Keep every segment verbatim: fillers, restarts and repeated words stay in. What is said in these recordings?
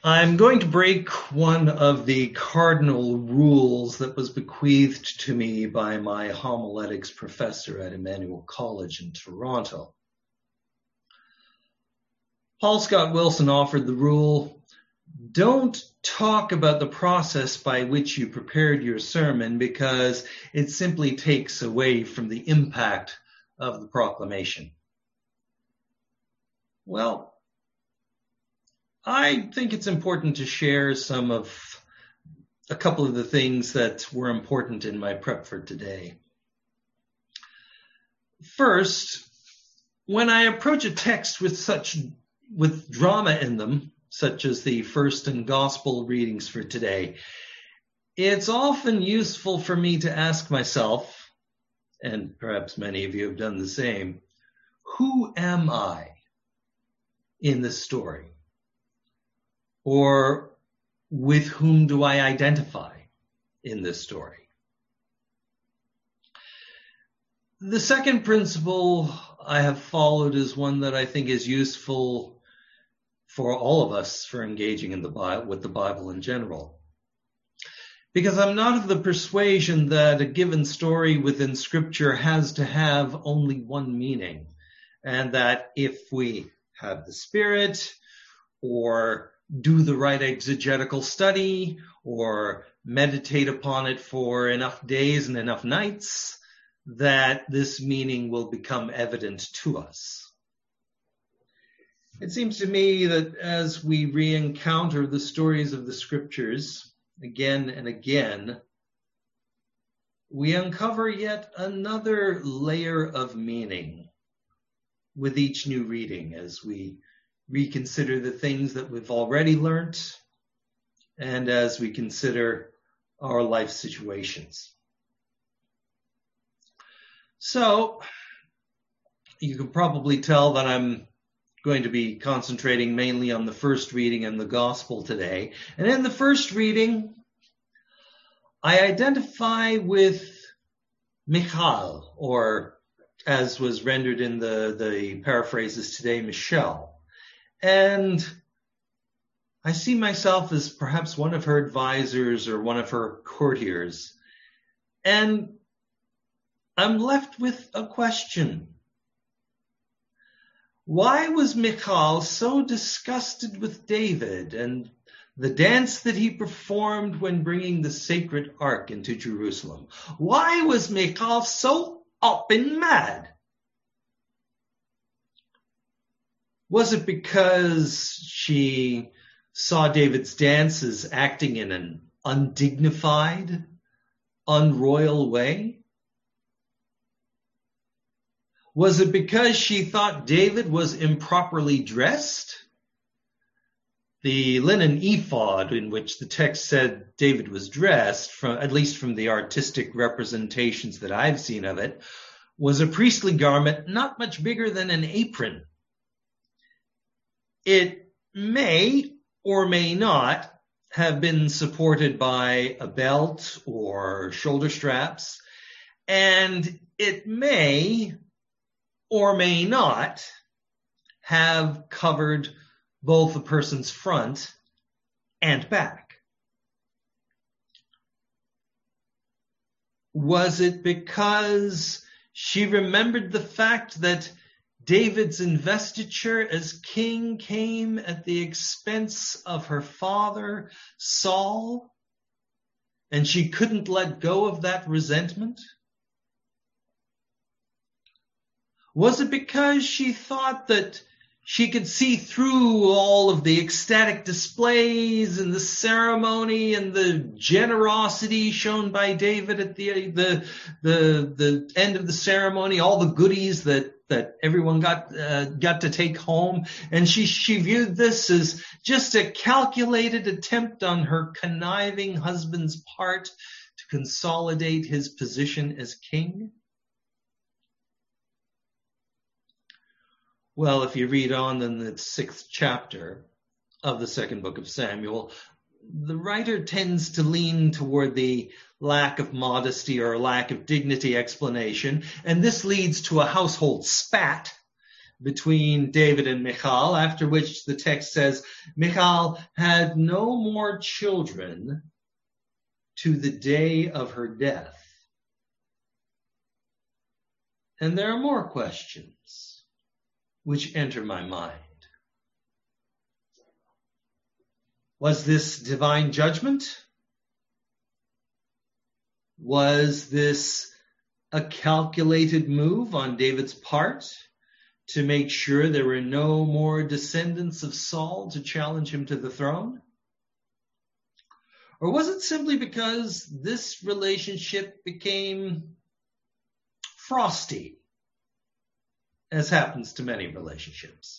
I'm going to break one of the cardinal rules that was bequeathed to me by my homiletics professor at Emmanuel College in Toronto. Paul Scott Wilson offered the rule, don't talk about the process by which you prepared your sermon because it simply takes away from the impact of the proclamation. Well, I think it's important to share some of a couple of the things that were important in my prep for today. First, when I approach a text with such with drama in them, such as the first and gospel readings for today, it's often useful for me to ask myself, and perhaps many of you have done the same, who am I in this story? Or with whom do I identify in this story? The second principle I have followed is one that I think is useful for all of us for engaging in the Bible, with the Bible in general. Because I'm not of the persuasion that a given story within Scripture has to have only one meaning, and that if we have the Spirit, or do the right exegetical study, or meditate upon it for enough days and enough nights, that this meaning will become evident to us. It seems to me that as we re-encounter the stories of the Scriptures again and again, we uncover yet another layer of meaning with each new reading as we reconsider the things that we've already learnt and as we consider our life situations. So, you can probably tell that I'm going to be concentrating mainly on the first reading and the gospel today. And in the first reading, I identify with Michal, or as was rendered in the, the paraphrases today, Michelle. And I see myself as perhaps one of her advisors or one of her courtiers. And I'm left with a question. Why was Michal so disgusted with David and the dance that he performed when bringing the sacred ark into Jerusalem? Why was Michal so up and mad? Was it because she saw David's dance as acting in an undignified, unroyal way? Was it because she thought David was improperly dressed? The linen ephod in which the text said David was dressed, from, at least from the artistic representations that I've seen of it, was a priestly garment not much bigger than an apron. It may or may not have been supported by a belt or shoulder straps, and it may or may not have covered both the person's front and back. Was it because she remembered the fact that David's investiture as king came at the expense of her father, Saul, and she couldn't let go of that resentment? Was it because she thought that she could see through all of the ecstatic displays and the ceremony and the generosity shown by David at the the the, the end of the ceremony, all the goodies that that everyone got uh, got to take home, and she she viewed this as just a calculated attempt on her conniving husband's part to consolidate his position as king? Well, if you read on in the sixth chapter of the second book of Samuel, the writer tends to lean toward the lack of modesty or lack of dignity explanation, and this leads to a household spat between David and Michal, after which the text says, Michal had no more children to the day of her death. And there are more questions which enter my mind. Was this divine judgment? Was this a calculated move on David's part to make sure there were no more descendants of Saul to challenge him to the throne? Or was it simply because this relationship became frosty, as happens to many relationships?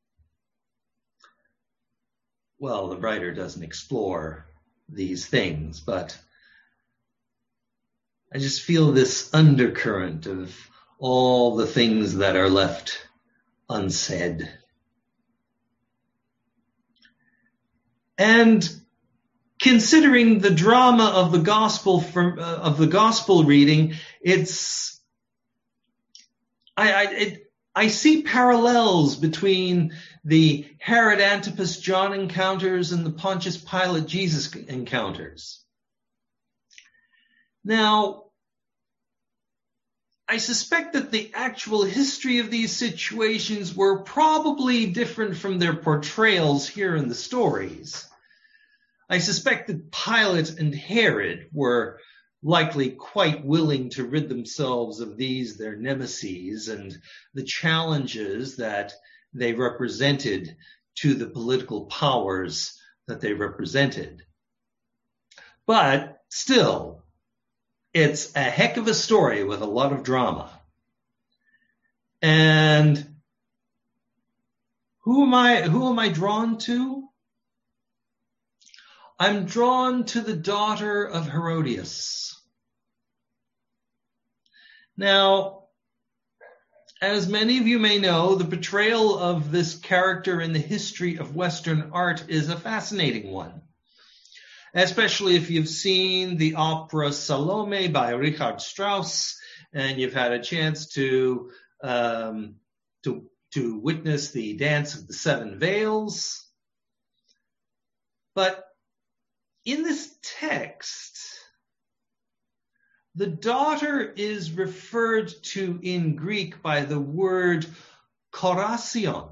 Well, the writer doesn't explore these things, but I just feel this undercurrent of all the things that are left unsaid. And considering the drama of the gospel from uh, of the gospel reading, it's I I, it, I see parallels between the Herod Antipas John encounters and the Pontius Pilate Jesus encounters. Now, I suspect that the actual history of these situations were probably different from their portrayals here in the stories. I suspect that Pilate and Herod were likely quite willing to rid themselves of these, their nemeses, and the challenges that they represented to the political powers that they represented. But still, it's a heck of a story with a lot of drama. And who am I, who am I drawn to? I'm drawn to the daughter of Herodias. Now, as many of you may know, the portrayal of this character in the history of Western art is a fascinating one, especially if you've seen the opera Salome by Richard Strauss and you've had a chance to um, to to witness the Dance of the Seven Veils. But in this text, the daughter is referred to in Greek by the word korasion.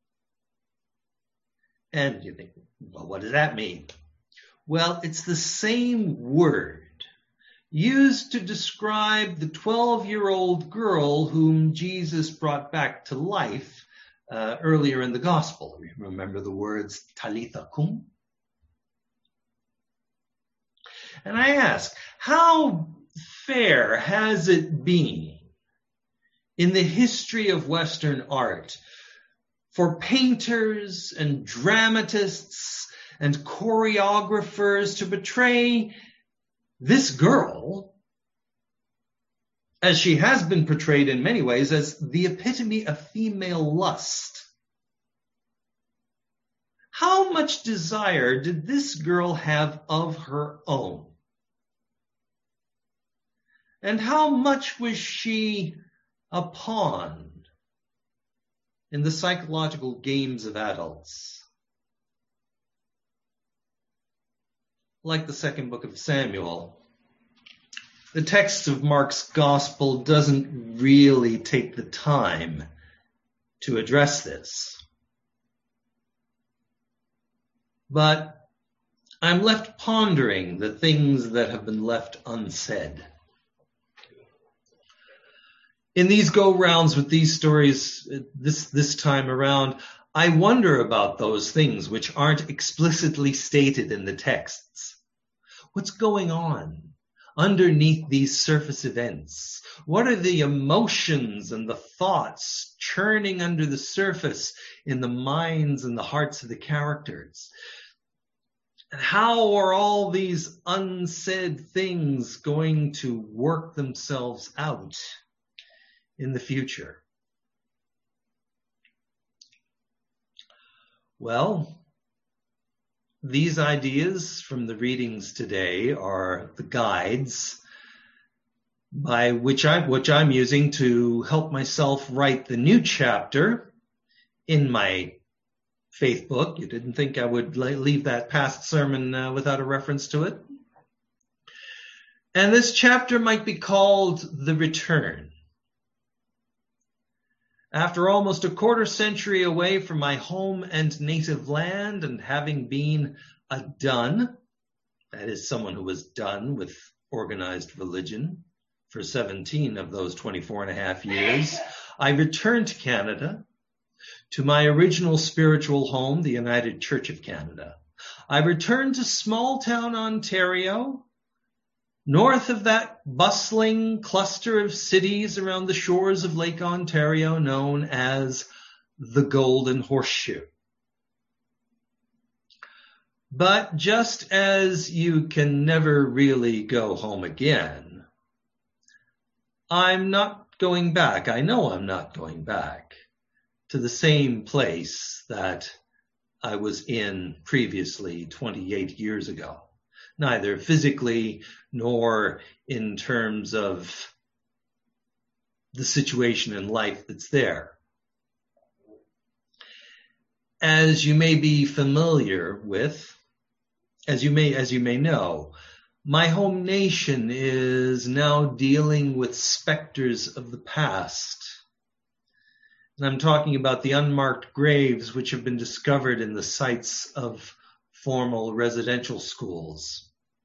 And you think, well, what does that mean? Well, it's the same word used to describe the twelve-year-old girl whom Jesus brought back to life uh, earlier in the gospel. Remember the words Talitha kum? And I ask, how fair has it been in the history of Western art for painters and dramatists and choreographers to portray this girl, as she has been portrayed in many ways, as the epitome of female lust? How much desire did this girl have of her own? And how much was she a pawn in the psychological games of adults? Like the second book of Samuel, the text of Mark's gospel doesn't really take the time to address this. But I'm left pondering the things that have been left unsaid. In these go-rounds with these stories this, this time around, I wonder about those things which aren't explicitly stated in the texts. What's going on underneath these surface events? What are the emotions and the thoughts churning under the surface in the minds and the hearts of the characters? And how are all these unsaid things going to work themselves out in the future? Well, these ideas from the readings today are the guides by which I, which I'm using to help myself write the new chapter in my faith book. You didn't think I would leave that past sermon uh, without a reference to it. And this chapter might be called The Return. After almost a quarter century away from my home and native land, and having been a done, that is, someone who was done with organized religion for seventeen of those twenty-four and a half years, I returned to Canada, to my original spiritual home, the United Church of Canada. I returned to small town Ontario, north of that bustling cluster of cities around the shores of Lake Ontario known as the Golden Horseshoe. But just as you can never really go home again, I'm not going back. I know I'm not going back to the same place that I was in previously twenty-eight years ago. Neither physically nor in terms of the situation in life that's there. As you may be familiar with, as you may, as you may know, my home nation is now dealing with specters of the past. And I'm talking about the unmarked graves which have been discovered in the sites of formal residential schools.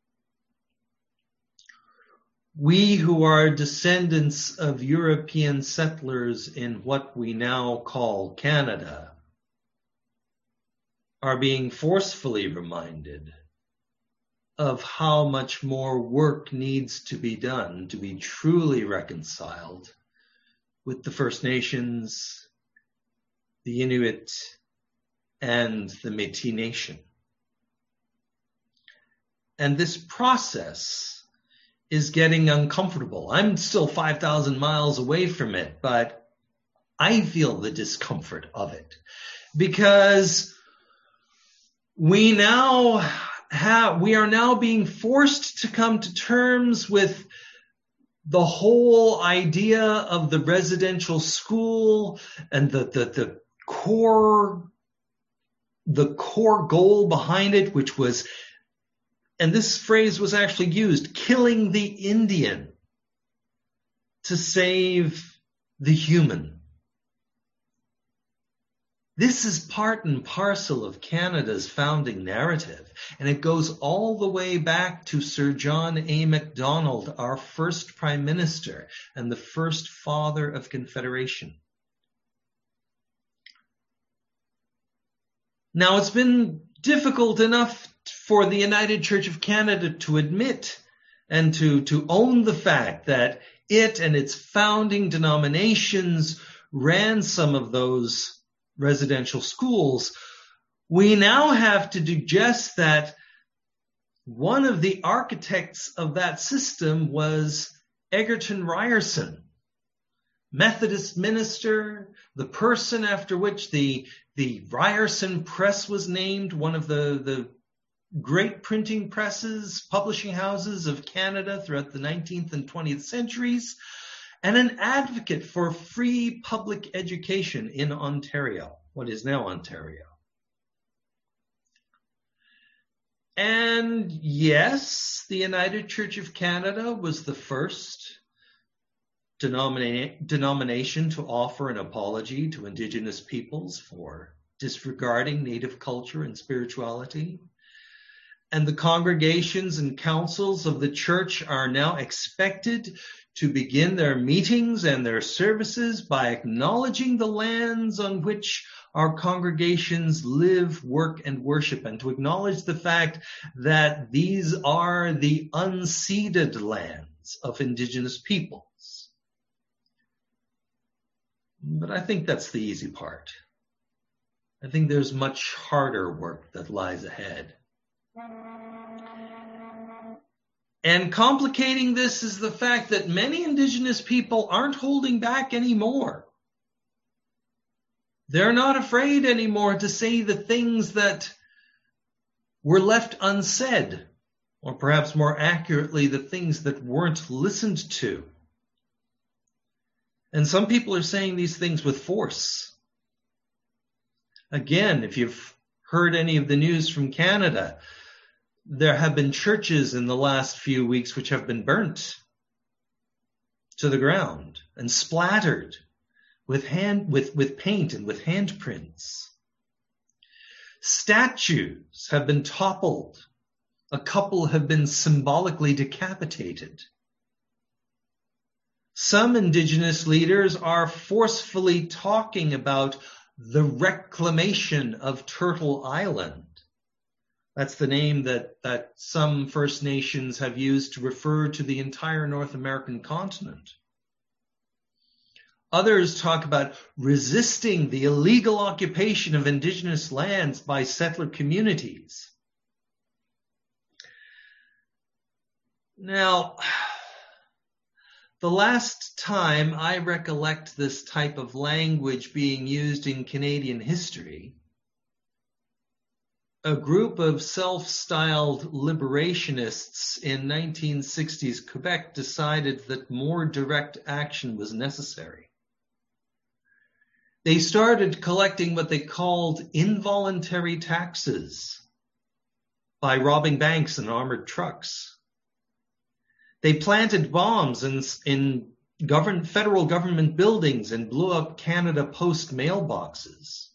We who are descendants of European settlers in what we now call Canada are being forcefully reminded of how much more work needs to be done to be truly reconciled with the First Nations, the Inuit, and the Métis Nation. And this process is getting uncomfortable. I'm still five thousand miles away from it, but I feel the discomfort of it because we now have, we are now being forced to come to terms with the whole idea of the residential school and the, the, the core, the core goal behind it, which was, and this phrase was actually used, killing the Indian to save the human. This is part and parcel of Canada's founding narrative, and it goes all the way back to Sir John A. Macdonald, our first Prime Minister and the first father of Confederation. Now, it's been difficult enough for the United Church of Canada to admit and to, to own the fact that it and its founding denominations ran some of those residential schools. We now have to digest that one of the architects of that system was Egerton Ryerson, Methodist minister, the person after which the, the Ryerson Press was named, one of the, the great printing presses, publishing houses of Canada throughout the nineteenth and twentieth centuries, and an advocate for free public education in Ontario, what is now Ontario. And yes, the United Church of Canada was the first denomina- denomination to offer an apology to Indigenous peoples for disregarding Native culture and spirituality. And the congregations and councils of the church are now expected to begin their meetings and their services by acknowledging the lands on which our congregations live, work, and worship, and to acknowledge the fact that these are the unceded lands of Indigenous peoples. But I think that's the easy part. I think there's much harder work that lies ahead. And complicating this is the fact that many Indigenous people aren't holding back anymore. They're not afraid anymore to say the things that were left unsaid, or perhaps more accurately, the things that weren't listened to. And some people are saying these things with force. Again, if you've heard any of the news from Canada, there have been churches in the last few weeks which have been burnt to the ground and splattered with hand with, with paint and with handprints. Statues have been toppled. A couple have been symbolically decapitated. Some Indigenous leaders are forcefully talking about the reclamation of Turtle Island. That's the name that, that some First Nations have used to refer to the entire North American continent. Others talk about resisting the illegal occupation of Indigenous lands by settler communities. Now, the last time I recollect this type of language being used in Canadian history, a group of self-styled liberationists in nineteen sixties Quebec decided that more direct action was necessary. They started collecting what they called involuntary taxes by robbing banks and armored trucks. They planted bombs in, in govern, federal government buildings and blew up Canada Post mailboxes.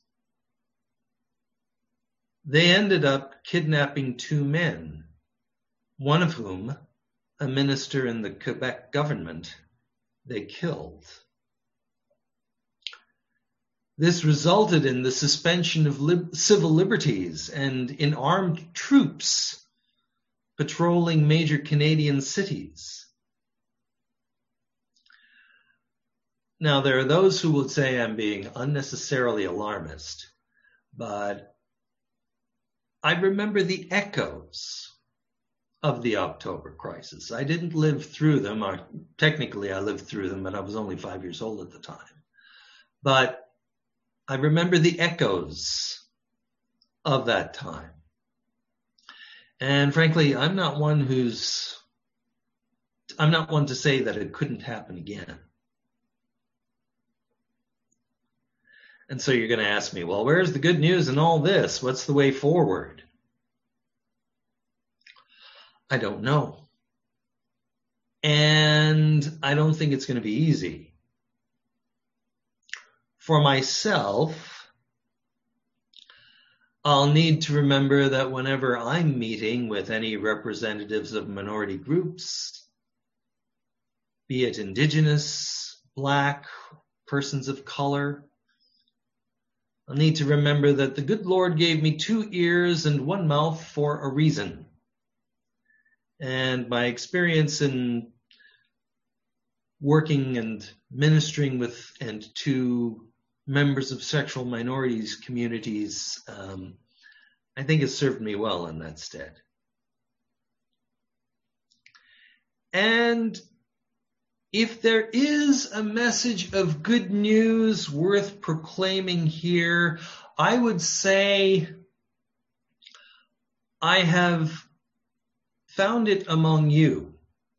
They ended up kidnapping two men, one of whom, a minister in the Quebec government, they killed. This resulted in the suspension of lib- civil liberties and in armed troops patrolling major Canadian cities. Now, there are those who would say I'm being unnecessarily alarmist, but I remember the echoes of the October crisis. I didn't live through them, or technically I lived through them, but I was only five years old at the time. But I remember the echoes of that time. And frankly, I'm not one who's, I'm not one to say that it couldn't happen again. And so you're going to ask me, well, where's the good news in all this? What's the way forward? I don't know. And I don't think it's going to be easy. For myself, I'll need to remember that whenever I'm meeting with any representatives of minority groups, be it Indigenous, Black, persons of color, I'll need to remember that the good Lord gave me two ears and one mouth for a reason. And my experience in working and ministering with and to members of sexual minorities communities, um, I think has served me well in that stead. And if there is a message of good news worth proclaiming here, I would say I have found it among you.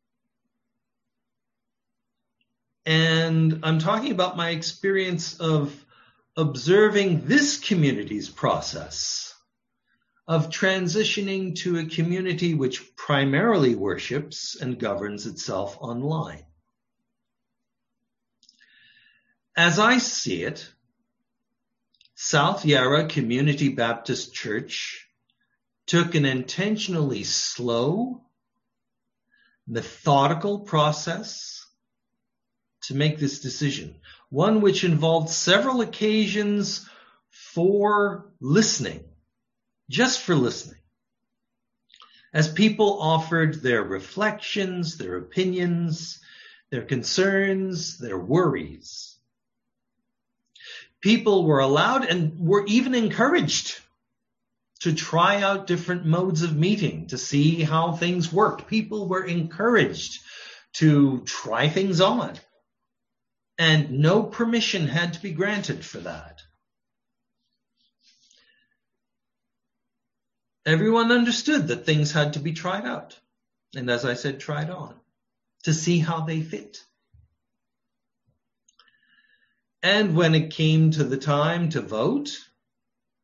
And I'm talking about my experience of observing this community's process of transitioning to a community which primarily worships and governs itself online. As I see it, South Yarra Community Baptist Church took an intentionally slow, methodical process to make this decision, one which involved several occasions for listening, just for listening, as people offered their reflections, their opinions, their concerns, their worries. People were allowed and were even encouraged to try out different modes of meeting to see how things worked. People were encouraged to try things on. And no permission had to be granted for that. Everyone understood that things had to be tried out. And as I said, tried on to see how they fit. And when it came to the time to vote,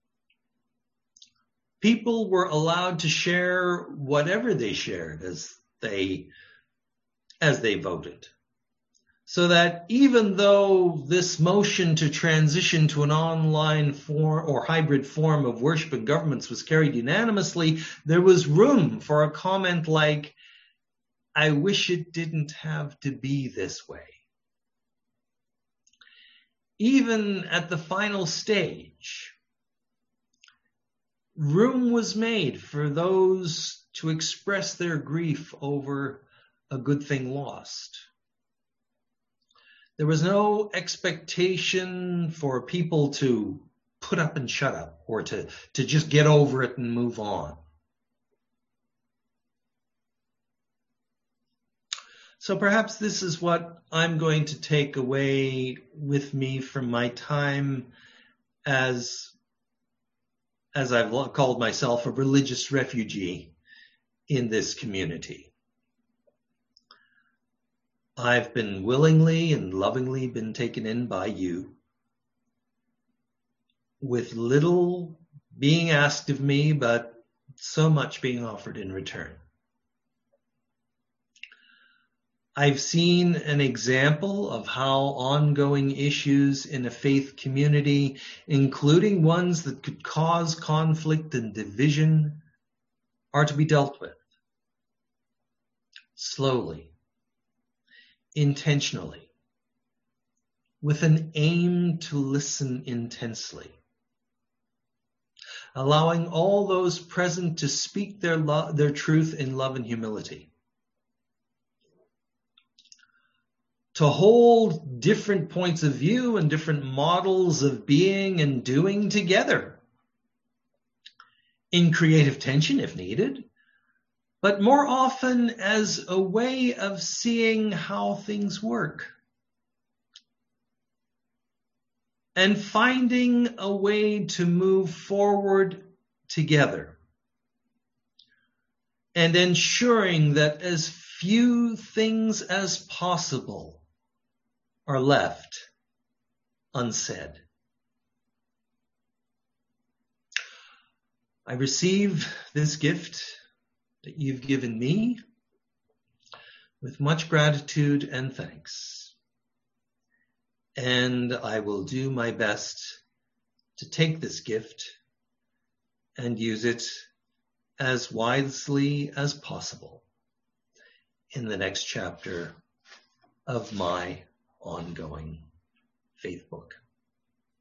people were allowed to share whatever they shared as they, as they voted. So that even though this motion to transition to an online form or hybrid form of worship and governments was carried unanimously, there was room for a comment like, I wish it didn't have to be this way. Even at the final stage, room was made for those to express their grief over a good thing lost. There was no expectation for people to put up and shut up or to, to just get over it and move on. So perhaps this is what I'm going to take away with me from my time as, as I've called myself, a religious refugee in this community. I've been willingly and lovingly been taken in by you, with little being asked of me, but so much being offered in return. I've seen an example of how ongoing issues in a faith community, including ones that could cause conflict and division, are to be dealt with. Slowly, intentionally, with an aim to listen intensely, allowing all those present to speak their lo- their truth in love and humility, to hold different points of view and different models of being and doing together, in creative tension if needed, but more often as a way of seeing how things work and finding a way to move forward together and ensuring that as few things as possible are left unsaid. I receive this gift that you've given me with much gratitude and thanks. And I will do my best to take this gift and use it as wisely as possible in the next chapter of my ongoing faith book.